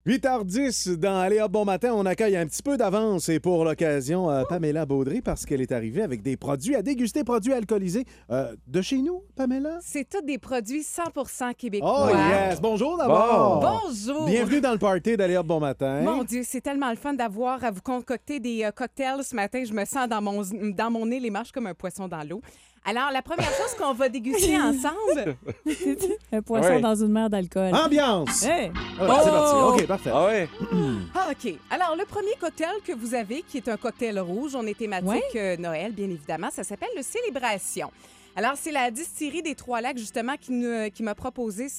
8h10 dans Allez Hop Bon Matin, on accueille un petit peu d'avance et pour l'occasion Pamela Baudry parce qu'elle est arrivée avec des produits à déguster, produits alcoolisés de chez nous, Pamela? C'est tous des produits 100% québécois. Oh yes! Bonjour d'abord! Bonjour! Bienvenue dans le party d'Allez Hop Bon Matin. Mon Dieu, c'est tellement le fun d'avoir à vous concocter des cocktails ce matin. Je me sens dans mon nez, les marches comme un poisson dans l'eau. Alors, la première chose qu'on va déguster ensemble... Un poisson dans une mer d'alcool. Ambiance! Hey. C'est parti. OK, parfait. Ah ouais? OK. Alors, le premier cocktail que vous avez, qui est un cocktail rouge, on est thématique Noël, bien évidemment, ça s'appelle le Célébration. Alors, c'est la distillerie des Trois-Lacs, justement, qui m'a proposé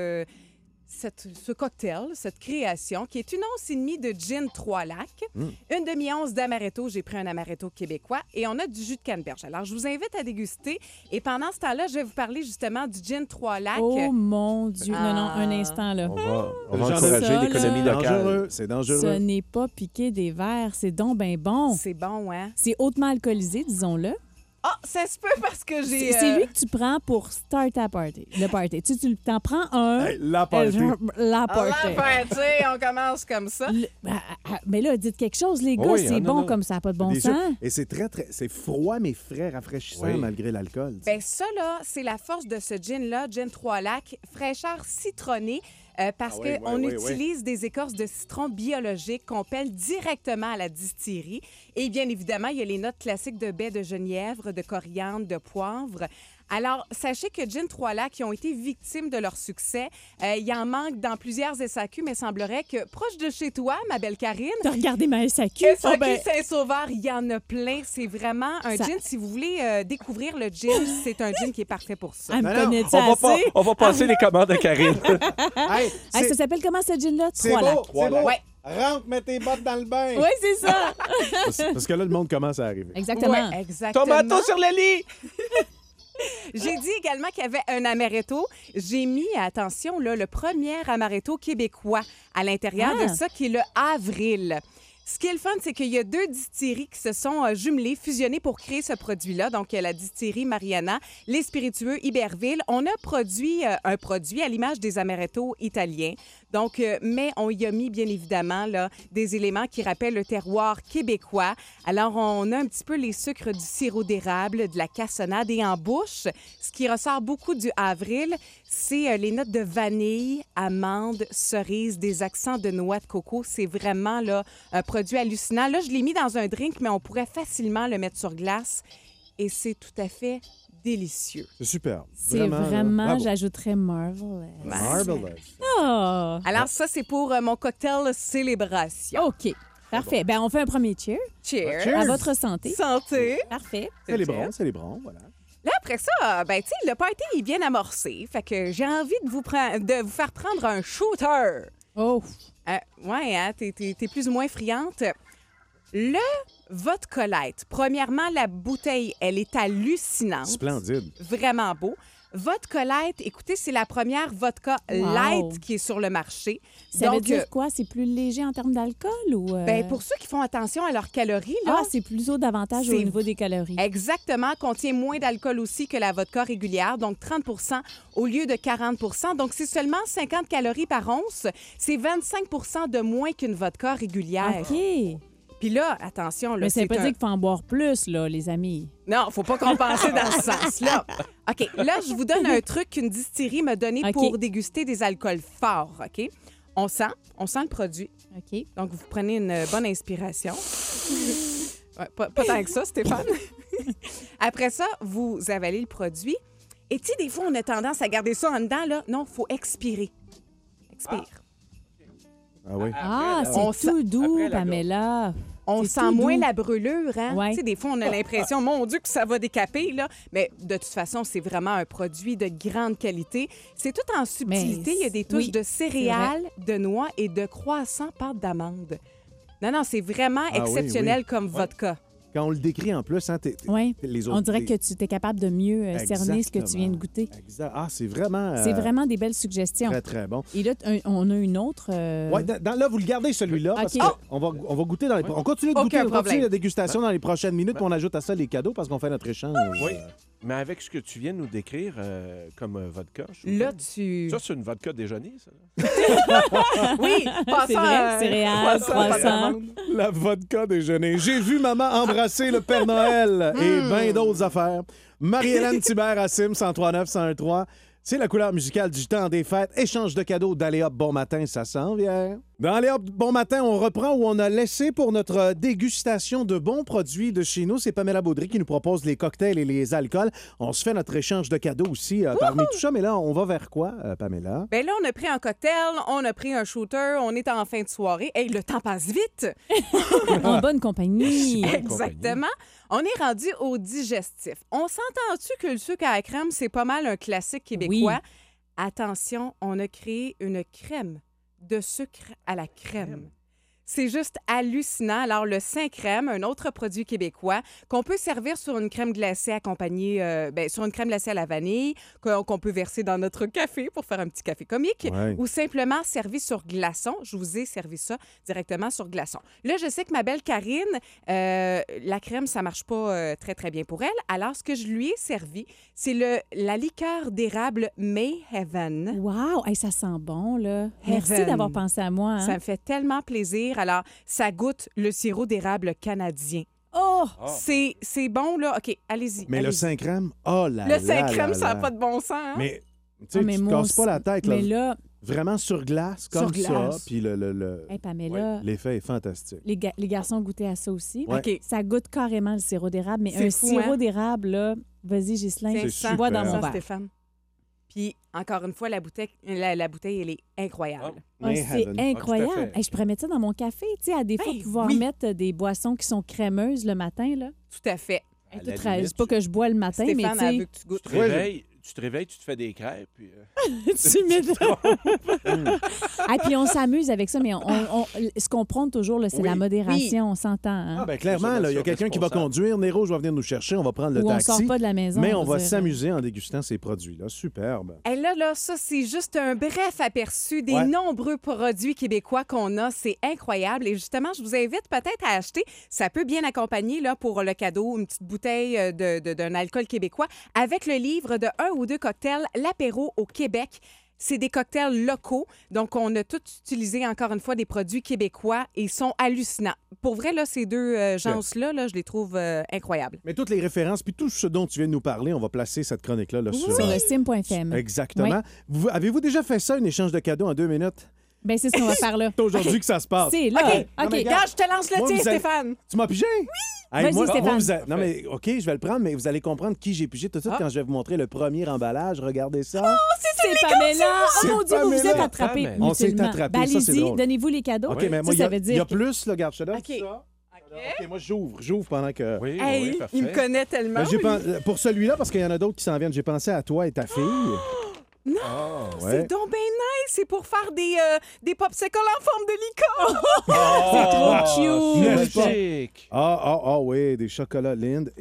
ce cocktail, cette création, qui est une once et demie de gin Trois-Lacs, une demi-once d'amaretto, j'ai pris un amaretto québécois, et on a du jus de canneberge. Alors, je vous invite à déguster, et pendant ce temps-là, je vais vous parler justement du gin Trois-Lacs. Oh mon Dieu. Non, un instant, là. On va encourager Ça, l'économie là. locale. C'est dangereux. Ce n'est pas piquer des verres, c'est donc ben bon. C'est bon, hein? C'est hautement alcoolisé, disons-le. Ah, ça se peut parce que j'ai... C'est lui que tu prends pour start à party, le party. Tu t'en prends un. Hey, la party. La party. On commence comme ça. Mais là, dites quelque chose, les gars, Oui, c'est non, bon non. comme ça n'a pas de bon Des sens. yeux. Et c'est c'est froid mais frais, rafraîchissant Oui. malgré l'alcool. Bien, ça, là, c'est la force de ce gin-là, Gin Trois-Lacs, fraîcheur citronnée, parce Ah oui, qu'on oui, utilise des écorces de citron biologiques qu'on pèle directement à la distillerie. Et bien évidemment, il y a les notes classiques de baie de genièvre, de coriandre, de poivre. Alors, sachez que Gin Trois-Lacs qui ont été victimes de leur succès, il y en manque dans plusieurs SAQ, mais semblerait que proche de chez toi, ma belle Karine, T'as regardé ma SAQ? SAQ Saint-Sauveur, il y en a plein. C'est vraiment un Ça- gin. Si vous voulez découvrir le gin, c'est un gin qui est parfait pour ça. Elle me Non, connaît assez? On va passer les commandes à Karine. Hey, Hey, ça s'appelle comment ce gin-là? c'est Trois-Lacs. beau, c'est beau. Ouais. Rentre, mets tes bottes dans le bain. Oui, c'est ça. Parce que là, le monde commence à arriver. Exactement. Ouais, exactement. Tomato sur le lit! J'ai dit également qu'il y avait un amaretto. J'ai mis, attention, là, le premier amaretto québécois à l'intérieur Ah. de ça, qui est le Avril. Ce qui est le fun, c'est qu'il y a deux distilleries qui se sont jumelées, fusionnées pour créer ce produit-là. Donc, la distillerie Mariana, les spiritueux Iberville. On a produit un produit à l'image des amarettos italiens. Donc, mais on y a mis, bien évidemment, là, des éléments qui rappellent le terroir québécois. Alors, on a un petit peu les sucres du sirop d'érable, de la cassonade. Et en bouche, ce qui ressort beaucoup du avril, c'est les notes de vanille, amande, cerise, des accents de noix de coco. C'est vraiment là, un produit hallucinant. Là, je l'ai mis dans un drink, mais on pourrait facilement le mettre sur glace. Et c'est tout à fait délicieux. C'est super. C'est là, vraiment, bravo. j'ajouterais marvelous. Marvelous. Oh. Alors, ça, c'est pour mon cocktail Célébration. OK. Parfait. Ben, on fait un premier cheer. Cheers! Cheers. À votre santé. Santé! Parfait. C'est les brons, voilà. Là, après ça, ben, tu sais, le party est bien amorcé. Fait que j'ai envie de vous faire prendre un shooter. Oh. Ouais, hein, t'es plus ou moins friande. Le vodka light. Premièrement, la bouteille, elle est hallucinante. Splendide. Vraiment beau. Vodka light, écoutez, c'est la première vodka Wow. light qui est sur le marché. Ça veut Donc, dire quoi? C'est plus léger en termes d'alcool ou... ben, pour ceux qui font attention à leurs calories, là, Ah, c'est plus haut davantage au c'est- niveau des calories. exactement, contient moins d'alcool aussi que la vodka régulière, donc 30 au lieu de 40 Donc, c'est seulement 50 calories par once. C'est 25 de moins qu'une vodka régulière. OK. Puis là, attention, là, Mais ça veut c'est pas dire qu'il faut en boire plus, là, les amis. Non, faut pas compenser dans ce sens-là. OK, là, je vous donne un truc qu'une distillerie m'a donné OK. pour déguster des alcools forts, OK? On sent le produit. OK. Donc, vous prenez une bonne inspiration. Ouais, pas tant que ça, Stéphane. Après ça, vous avalez le produit. Et tu sais, des fois, on a tendance à garder ça en dedans, là. Non, il faut expirer. Expire. Ah oui. Ah, on c'est tout doux, après la Pamela. On C'est sent tout moins doux. la brûlure, hein? Ouais. Tu sais, des fois, on a l'impression, mon Dieu, que ça va décaper, là. Mais de toute façon, c'est vraiment un produit de grande qualité. C'est tout en subtilité. Mais Il y a des touches oui, de céréales, de noix et de croissants pâte d'amande. Non, c'est vraiment Ah oui, exceptionnel oui. comme vodka. Quand on le décrit en plus, hein, Oui. les autres... On dirait que tu es capable de mieux cerner ce que tu Exactement. viens de goûter. Exact. Ah, c'est vraiment... C'est vraiment des belles suggestions. Très, très bon. Et là, on a une autre... Ouais, là, vous le gardez celui-là parce OK. qu'on on va goûter dans les... On continue de Aucun goûter, on continue problème. la dégustation dans les prochaines minutes, puis on ajoute à ça les cadeaux parce qu'on fait notre échange. Oui. Mais avec ce que tu viens de nous décrire comme vodka, je trouve Là, que- tu... Ça, c'est une vodka déjeuner, ça. Oui, C'est vrai, céréales, croissants. La vodka déjeuner. J'ai vu maman embrasser le Père Noël et bien d'autres affaires. Marie-Hélène Thibert à Sims 103-9-103. C'est la couleur musicale du temps des fêtes. Échange de cadeaux d'Aléop Bon Matin, ça s'en vient. Dans Aléop Bon Matin, on reprend où on a laissé pour notre dégustation de bons produits de chez nous. C'est Pamela Baudry qui nous propose les cocktails et les alcools. On se fait notre échange de cadeaux aussi parmi tout ça. Mais là, on va vers quoi, Pamela? Ben là, on a pris un cocktail, on a pris un shooter, on est en fin de soirée. Hey, le temps passe vite! En bonne compagnie. Exactement. On est rendu au digestif. On s'entend-tu que le sucre à la crème, c'est pas mal un classique québécois? Oui. Attention, on a créé une crème de sucre à la crème. C'est juste hallucinant. Alors, le Saint-Crème, un autre produit québécois qu'on peut servir sur une crème glacée accompagnée, sur une crème glacée à la vanille, qu'on peut verser dans notre café pour faire un petit café comique, Ouais. ou simplement servi sur glaçon. Je vous ai servi ça directement sur glaçon. Là, je sais que ma belle Karine, la crème, ça marche pas très, très bien pour elle. Alors, ce que je lui ai servi, c'est la liqueur d'érable May Heaven. Wow! Hey, ça sent bon, là. Merci Heaven. d'avoir pensé à moi. Hein? Ça me fait tellement plaisir. Alors, ça goûte le sirop d'érable canadien. Oh! C'est bon, là. OK, allez-y. Mais le allez-y. Saint-Crème, oh là Le là Saint-Crème, là ça n'a là. pas de bon sens. Hein? Mais tu sais, Ah, mais tu te moi casses pas aussi. la tête. Là. Mais là, Vraiment sur glace, Sur comme glace. ça. Puis hey, Pamela, l'effet est fantastique. les garçons goûtaient à ça aussi. Ouais. OK. Ça goûte carrément le sirop d'érable, mais C'est un fou, sirop hein? d'érable, là, vas-y, Ghislain, C'est je super. bois dans mon Ça, verre. Stéphane. Puis, encore une fois, la bouteille, elle est incroyable. Ah, May c'est Heaven. incroyable. Ah, tout à fait. Hey, je pourrais mettre ça dans mon café, tu sais, à défaut Ben de pouvoir oui. mettre des boissons qui sont crémeuses le matin, là. Tout à fait. Hey, À la tout ra- limite, c'est pas que je bois le matin, mais Stéphane, tu elle sais, veut que tu goûtes. Tu te réveilles, tu te fais des crêpes. Puis, tu mets Ah, puis on s'amuse avec ça, mais ce qu'on prône toujours, là, c'est Oui. la modération, on s'entend. Hein? Ah, ben clairement, là, il y a Consommation quelqu'un qui va responsable. conduire. Néro, je vais venir nous chercher. On va prendre le Ou on taxi. sort pas de la maison. Mais je on veux va dire. s'amuser en dégustant ces produits-là. Superbe. Et là, ça, c'est juste un bref aperçu des Ouais. nombreux produits québécois qu'on a. C'est incroyable. Et justement, je vous invite peut-être à acheter. Ça peut bien accompagner là, pour le cadeau, une petite bouteille d'un alcool québécois avec le livre de 1 ou 2 cocktails, l'apéro au Québec. C'est des cocktails locaux. Donc, on a tous utilisé, encore une fois, des produits québécois et ils sont hallucinants. Pour vrai, là, ces deux gens-là, là, je les trouve incroyables. Mais toutes les références, puis tout ce dont tu viens de nous parler, on va placer cette chronique-là là, sur... Sur le sim.fm. Exactement. Avez-vous déjà fait ça, un échange de cadeaux en 2 minutes? Ben, c'est ce qu'on va faire là. C'est aujourd'hui que ça se passe. C'est là. OK, Non, mais OK. regarde, je te lance le moi, tien, vous allez- Stéphane. Tu m'as pigé? Oui! Vas-y, Stéphane. Non, mais OK, je vais le prendre, mais vous allez comprendre qui j'ai pigé tout de suite Ah. quand je vais vous montrer le premier emballage. Regardez ça. C'est Pamela. C'est Oh mon Dieu, vous vous êtes Pamela. attrapés. Pamela. On s'est mutuellement. attrapés, Ben, ça, c'est allez-y, drôle. donnez-vous les cadeaux. OK, mais moi, ça il veut y dire a plus, là, regarde, je te donne OK. ça. OK, moi, j'ouvre pendant que... oui, Hey, oui, parfait. il me connaît tellement. Ben, pour celui-là, parce qu'il y en a d'autres qui s'en viennent, j'ai pensé à toi et ta fille. Non, Ah, ouais. c'est donc bien nice. C'est pour faire des popsicles en forme de licorne. C'est trop cute. N'est-ce pas? Magique. Ah, oui, des chocolats Lindt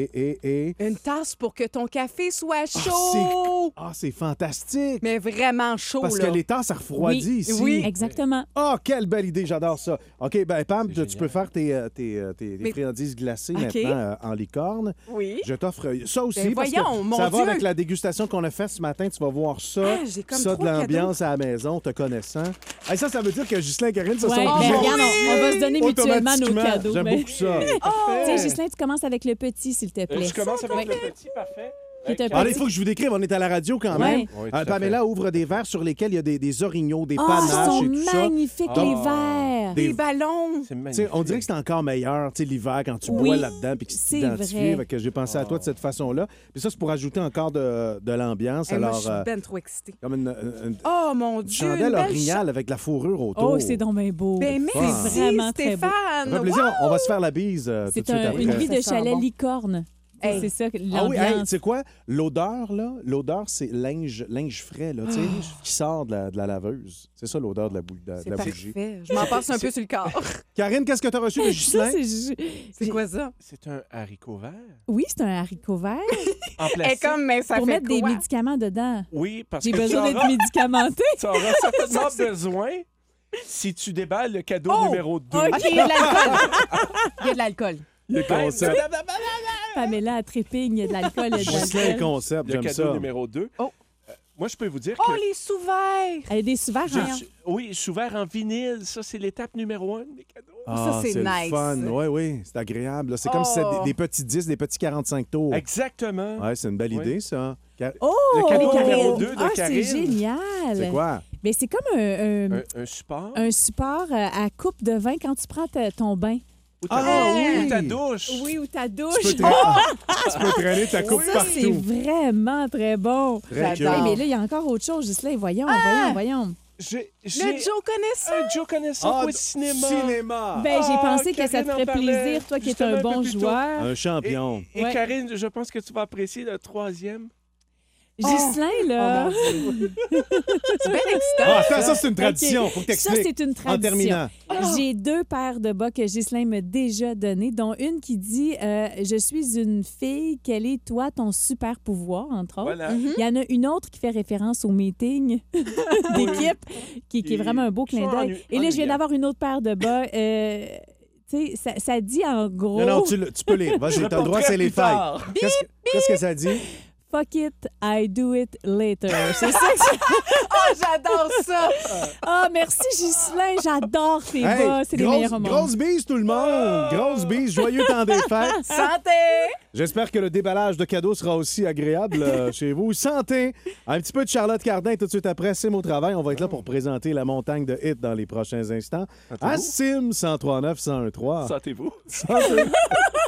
et... Une tasse pour que ton café soit Ah, chaud. c'est fantastique! Mais vraiment chaud, Parce là. que les tasses, ça refroidit Oui, ici. oui. Exactement. Ah, quelle belle idée, j'adore ça. OK, ben Pam, C'est tu génial. peux faire tes Mais- friandises glacées OK. maintenant en licorne. Oui. Je t'offre ça aussi Ben parce voyons, que mon ça Dieu. va avec la dégustation qu'on a faite ce matin. Tu vas voir ça, Ah, j'ai comme ça de trop l'ambiance à la maison, te connaissant. Hey, ça veut dire que Ghislain et Karine se Ouais, sont ben, pigés regarde, on va se donner mutuellement nos automatiquement. cadeaux. J'aime Ben. beaucoup ça. Tiens, Ghislain, tu commences avec le petit, s'il te plaît. Je commence avec Ouais. le petit, parfait. Qui est un Alors, petit. il faut que je vous décrive, on est à la radio quand Ouais. même. Oui, tout à Pamela ouvre des verres sur lesquels il y a des orignaux, des Ah, panaches ils et tout sont ça. magnifiques, Ah. les verres. Des- Des ballons. C'est Tu magnifique. sais, on dirait que c'est encore meilleur, tu sais, l'hiver, quand tu Oui, bois là-dedans puis que tu c'est t'identifies. vrai. Fait que j'ai pensé à toi de cette façon-là. Puis ça, c'est pour ajouter encore de l'ambiance. Hey, moi, Alors, je suis ben trop excitée. comme une Oh, mon Dieu. chandelle une belle orignale avec la fourrure autour. Oh, c'est donc bien beau. Ben, fun. merci, C'est vraiment très beau. Ça Stéphane. fait plaisir. On va se faire la bise tout de C'est suite après. une vie de Ça sent chalet bon. licorne. Hey. C'est ça, Ah oui, l'ambiance. hey, tu sais quoi? L'odeur, là, c'est linge frais, là, tu sais, qui sort de la laveuse. C'est ça, l'odeur de la bougie. C'est parfait. Je m'en passe un peu sur le corps. Karine, qu'est-ce que tu as reçu de Ça, Ghislain? C'est quoi ça? C'est un haricot vert Oui, c'est un haricot vert en Et plastique. comme, mais ça pour fait mettre des quoi? médicaments dedans. Oui, parce J'ai que besoin d'être médicamenté. tu auras certainement besoin si tu déballes le cadeau Oh! numéro 2. OK, il y a de l'alcool. Il y a de l'alcool. Le concept. Pamela, à trépigne de l'alcool. et de Ghislain l'alcool. Concept, Le j'aime cadeau ça. numéro 2. Oh. Moi, je peux vous dire Oh, que... les sous-verts! Elle a des souverains. Oui, sous-verts en vinyle, ça, c'est l'étape numéro 1 de mes cadeaux. Ah, c'est le nice. fun. Oui, oui, c'est agréable. là. C'est comme si c'était Oh. des petits 10, des petits 45 tours. Exactement. Ouais, c'est une belle Oui. idée, ça. Oh, Le cadeau Karine. numéro 2 de Ah, Karine. c'est génial. C'est quoi? Mais c'est comme Un support. un support à coupe de vin quand tu prends ton bain. Ou ta, Ah, oui! ou ta douche. Oui, ou ta Tu douche. peux, tu peux traîner ta coupe Ça, c'est partout. vraiment très bon. Très J'adore. Hey, cool. mais là, il y a encore autre chose, Ghislain. Voyons. J'ai Le Joe connaît ça? un Joe connaissant Ah, au cinéma. cinéma. Ben, j'ai Ah, pensé que ça te Karine en ferait parlait plaisir, toi qui es justement un un bon peu plus tôt. joueur. Un champion. Et Ouais. Karine, je pense que tu vas apprécier le 3e. Ghislain, là. C'est bien excitant. Ah, ça, c'est une tradition. OK. Faut que Ça, t'expliques. c'est une En tradition. terminant. J'ai 2 paires de bas que Ghislain m'a déjà données, dont une qui dit Je suis une fille, quel est, toi, ton super pouvoir, entre autres. Voilà. Il y en a une autre qui fait référence au meeting d'équipe, qui est vraiment un beau clin d'œil. Et là, je viens d'avoir une autre paire de bas. Tu sais, ça dit en gros Non, tu peux lire. Vas-y, t'as le droit, c'est les failles. Qu'est-ce que ça dit? Fuck it, I do it later. C'est ça que c'est. Oh, j'adore ça! Ah, merci Ghislain, j'adore tes Hey, bas. C'est les meilleurs au monde. grosse bise, tout le monde. Grosse bise. Joyeux temps des fêtes. Santé! J'espère que le déballage de cadeaux sera aussi agréable chez vous. Santé! Un petit peu de Charlotte Cardin tout de suite après. Sim au travail. On va être là pour présenter la montagne de hits dans les prochains instants. À Sim 103.9, 101.3. Sentez-vous. Santé!